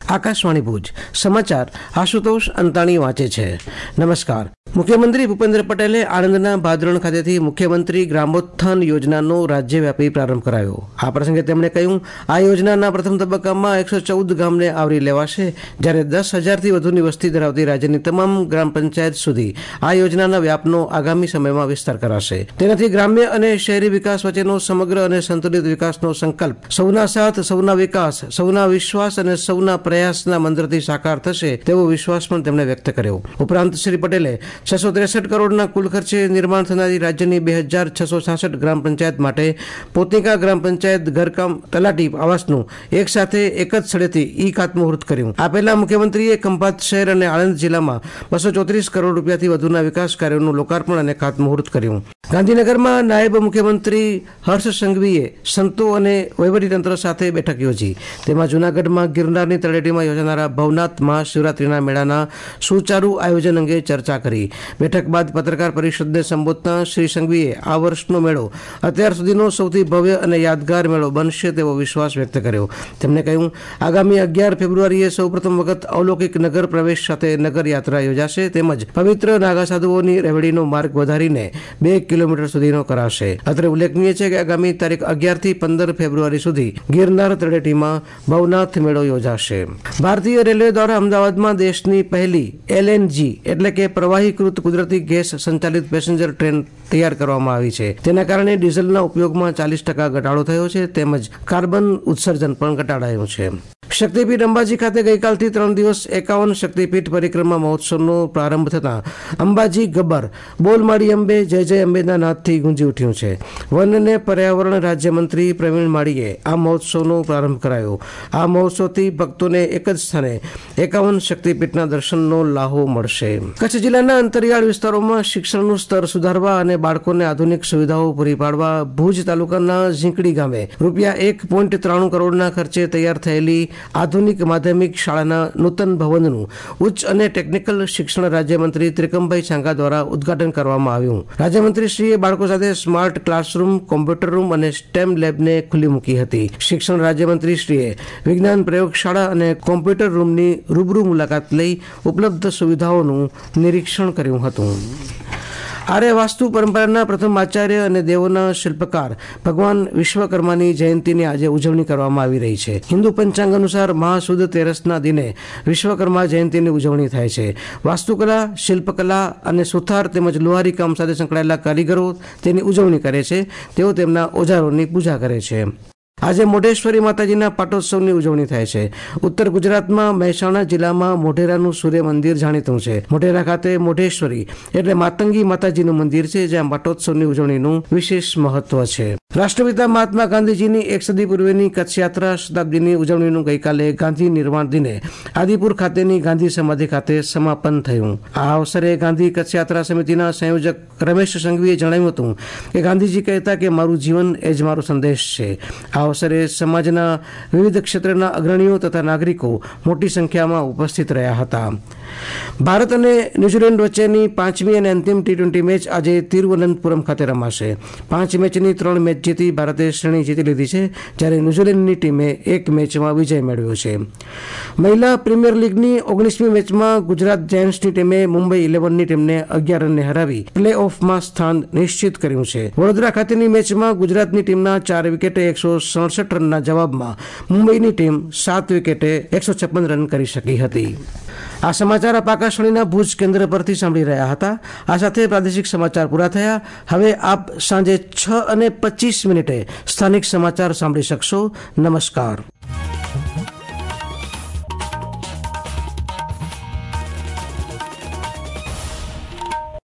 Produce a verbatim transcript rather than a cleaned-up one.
આકાશવાણી ભુજ સમાચાર આશુતોષ અંતાણી વાંચે છે। નમસ્કાર। મુખ્યમંત્રી ભૂપેન્દ્ર પટેલે આણંદના ભાદરણ ખાતેથી મુખ્યમંત્રી ગ્રામોત્થાન યોજનાનો રાજ્યવ્યાપી પ્રારંભ કરાયો। આ પ્રસંગે તેમણે કહ્યું, આ યોજનાના પ્રથમ તબક્કામાં એકસો ચૌદ ગામને આવરી લેવાશે, જ્યારે દસ હજારથી વધુની વસ્તી ધરાવતી રાજ્યની તમામ ગ્રામ પંચાયત સુધી આ યોજનાના વ્યાપનો આગામી સમયમાં વિસ્તાર કરાશે। તેનાથી ગ્રામ્ય અને શહેરી વિકાસ વચ્ચેનો સમગ્ર અને સંતુલિત વિકાસનો સંકલ્પ સૌના સાથ સૌના વિકાસ સૌના વિશ્વાસ અને સૌના પ્રયાસના મંત્રથી સાકાર થશે તેવો વિશ્વાસ પણ તેમણે વ્યક્ત કર્યો। ઉપરાંત શ્રી પટેલે છસો ત્રેસઠ કરોડના કુલ ખર્ચે નિર્માણ થનારી રાજ્યની બે હજાર છસો છાસઠ ગ્રામ પંચાયત માટે પોતિકા ગ્રામ પંચાયત ઘરકામ તલાટી આવાસનું એક સાથે એક જ સ્થળેથી ઈ ખાતમુહૂર્ત કર્યું। આ પહેલા મુખ્યમંત્રીએ ખંભાત શહેર અને આણંદ જિલ્લામાં બસો ચોત્રીસ કરોડ રૂપિયાથી વધુના વિકાસ કાર્યોનું લોકાર્પણ અને ખાતમુહૂર્ત કર્યું। ગાંધીનગરમાં નાયબ મુખ્યમંત્રી હર્ષ સંઘવીએ સંતો અને વહીવટીતંત્ર સાથે બેઠક યોજી। તેમાં જૂનાગઢમાં ગિરનારની તળેટીમાં યોજાનારા ભવનાથ મહાશિવરાત્રીના મેળાના સુચારુ આયોજન અંગે ચર્ચા કરી। બેઠક બાદ પત્રકાર પરિષદને સંબોધતા શ્રી સંઘવીએ આ વર્ષનો મેળો અત્યાર સુધીનો સૌથી ભવ્ય અને યાદગાર મેળો બનશે તેવો વિશ્વાસ વ્યક્ત કર્યો। તેમણે કહ્યું, આગામી અગિયાર ફેબ્રુઆરીએ સૌપ્રથમ વખત અવલૌકિક નગર પ્રવેશ સાથે નગર યાત્રા યોજાશે, તેમજ પવિત્ર નાગા સાધુઓની રેવડીનો માર્ગ વધારીને બે કિલોમીટર સુધીનો કરાશે। અત્રે ઉલ્લેખનીય છે કે આગામી તારીખ અગિયાર થી પંદર ફેબ્રુઆરી સુધી ગિરનાર તળેટીમાં ભવનાથ મેળો યોજાશે। ભારતીય રેલવે દ્વારા અમદાવાદમાં દેશની પહેલી એલએનજી એટલે કે પ્રવાહીકૃત કુદરતી ગેસ સંચાલિત પેસેન્જર ટ્રેન તૈયાર કરવામાં આવી છે। તેના કારણે ડીઝલના ઉપયોગમાં ચાલીસ ટકા ઘટાડો થયો છે, તેમજ કાર્બન ઉત્સર્જન પણ ઘટાડાયું છે। શક્તિપીઠ અંબાજી ખાતે ગઈકાલથી ત્રણ દિવસ એકાવન શક્તિપીઠ પરિક્રમા મહોત્સવનો પ્રારંભ થતાં અંબાજી ગબ્બર બોલ માળી અંબે જય જય અંબેના નાદથી ગુંજી ઉઠ્યું છે। વન અને પર્યાવરણ રાજ્યમંત્રી પ્રવીણ માળીએ આ મહોત્સવનો પ્રારંભ કરાયો। આ મહોત્સવથી ભક્તોને એક જ સ્થાને એકાવન શક્તિપીઠના દર્શનનો લાહો મળશે। કચ્છ જિલ્લાના અંતરિયાળ વિસ્તારોમાં શિક્ષણનું સ્તર સુધારવા અને બાળકોને આધુનિક સુવિધાઓ પૂરી પાડવા ભુજ તાલુકાના ઝીંકડી ગામે રૂપિયા એક પોઈન્ટ ત્રાણું કરોડના ખર્ચે તૈયાર થયેલી આધુનિક માધ્યમિક શાળાના નૂતન ભવનનું ઉચ્ચ અને ટેકનિકલ શિક્ષણ રાજ્યમંત્રી ત્રિકમભાઈ છાંગા દ્વારા ઉદ્ઘાટન કરવામાં આવ્યું। રાજ્યમંત્રીશ્રીએ બાળકો સાથે સ્માર્ટ ક્લાસરૂમ, કોમ્પ્યુટર રૂમ અને સ્ટેમ લેબને ખુલ્લી મૂકી હતી। શિક્ષણ રાજ્યમંત્રીશ્રીએ વિજ્ઞાન પ્રયોગશાળા અને કોમ્પ્યુટર રૂમની રૂબરૂ મુલાકાત લઈ ઉપલબ્ધ સુવિધાઓનું નિરીક્ષણ કર્યું હતું। આર્ય વાસ્તુ પરંપરાના પ્રથમ આચાર્ય અને દેવોના શિલ્પકાર ભગવાન વિશ્વકર્માની જયંતિની આજે ઉજવણી કરવામાં આવી રહી છે। હિન્દુ પંચાંગ અનુસાર મહાસુદ તેરસના દિને વિશ્વકર્મા જયંતિની ઉજવણી થાય છે। વાસ્તુકલા, શિલ્પકલા અને સુથાર તેમજ લુહારી કામ સાથે સંકળાયેલા કારીગરો તેની ઉજવણી કરે છે। તેઓ તેમના ઓજારોની પૂજા કરે છે। આજે મોઢેશ્વરી માતાજીના પાટોત્સવની ઉજવણી થાય છે। ઉત્તર ગુજરાતમાં મહેસાણા જિલ્લામાં મોઢેરાનું સૂર્ય મંદિર જાણીતું છે। મોઢેરા ખાતે મોઢેશ્વરી એટલે માતંગી માતાજીનું મંદિર છે, જ્યાં પાટોત્સવની ઉજવણીનું વિશેષ મહત્વ છે। રાષ્ટ્રપિતા મહાત્મા ગાંધીજીની એક સદી પૂર્વેની કચ્છ યાત્રા શતાબ્દીની ઉજવણીનું ગઈકાલે ગાંધી નિર્વાણ દિને આદિપુર ખાતેની ગાંધી સમાધિ ખાતે સમાપન થયું। આ અવસરે ગાંધી કચ્છ યાત્રા સમિતિના સંયોજક રમેશ સંઘવીએ જણાવ્યું હતું કે ગાંધીજી કહેતા કે મારું જીવન એ જ મારો સંદેશ છે। આ અવસરે સમાજના વિવિધ ક્ષેત્રના અગ્રણીઓ તથા નાગરિકો મોટી સંખ્યામાં ઉપસ્થિત રહ્યા હતા। ભારત અને ન્યુઝીલેન્ડ વચ્ચેની પાંચમી અને અંતિમ ટી ટ્વેન્ટી મેચ આજે તિરુવનંતપુરમ ખાતે રમાશે। પાંચ મેચની ત્રણ મેચ જીતી ભારતે શ્રેણી જીતી લીધી છે, જ્યારે ન્યુઝીલેન્ડની ટીમે એક મેચમાં વિજય મેળવ્યો છે। મહિલા પ્રીમિયર લીગની ઓગણીસમી મેચમાં ગુજરાત જાયન્ટ્સની ટીમે મુંબઈ ઇલેવનની ટીમને અગિયાર રનને હરાવી પ્લે ઓફમાં સ્થાન નિશ્ચિત કર્યું છે। વડોદરા ખાતેની મેચમાં ગુજરાતની ટીમના ચાર વિકેટે એકસો સડસઠ રનના જવાબમાં મુંબઈની ટીમ સાત વિકેટે એકસો છપ્પન રન કરી શકી હતી। આ સમાચાર આપ આકાશવાણીના ભુજ કેન્દ્ર પરથી સાંભળી રહ્યા હતા। આ સાથે પ્રાદેશિક સમાચાર પૂરા થયા। હવે આપ સાંજે છ અને પચીસ મિનિટે સ્થાનિક સમાચાર સાંભળી શકશો। નમસ્કાર।